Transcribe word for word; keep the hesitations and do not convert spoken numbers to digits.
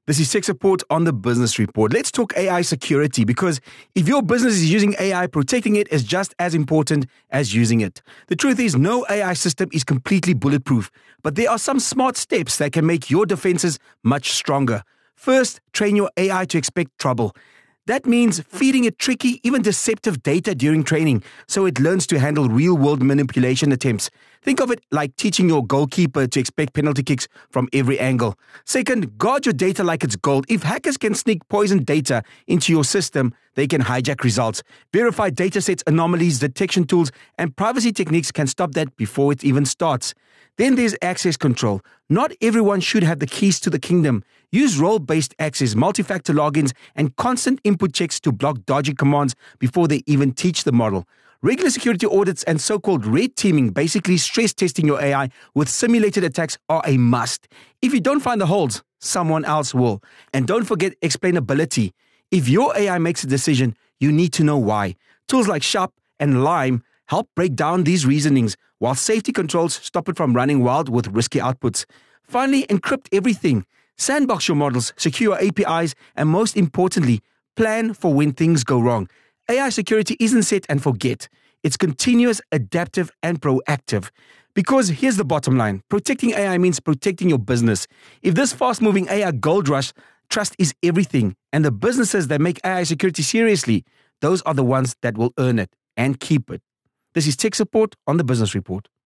This is Tech Support on the Business Report. Let's talk A I security, because if your business is using A I, protecting it is just as important as using it. The truth is, no A I system is completely bulletproof, but there are some smart steps that can make your defenses much stronger. First, train your A I to expect trouble. That means feeding it tricky, even deceptive data during training, so it learns to handle real-world manipulation attempts. Think of it like teaching your goalkeeper to expect penalty kicks from every angle. Second, guard your data like it's gold. If hackers can sneak poison data into your system, they can hijack results. Verified datasets, anomalies, detection tools, and privacy techniques can stop that before it even starts. Then there's access control. Not everyone should have the keys to the kingdom. Use role-based access, multi-factor logins, and constant input checks to block dodgy commands before they even teach the model. Regular security audits and so-called red teaming, basically stress testing your A I with simulated attacks, are a must. If you don't find the holes, someone else will. And don't forget explainability. If your A I makes a decision, you need to know why. Tools like Sharp and Lime help break down these reasonings, while safety controls stop it from running wild with risky outputs. Finally, encrypt everything. Sandbox your models, secure A P Is, and most importantly, plan for when things go wrong. A I security isn't set and forget. It's continuous, adaptive, and proactive. Because here's the bottom line. Protecting A I means protecting your business. If this fast-moving A I gold rush, trust is everything. And the businesses that make A I security seriously, those are the ones that will earn it and keep it. This is Tech Support on the Business Report.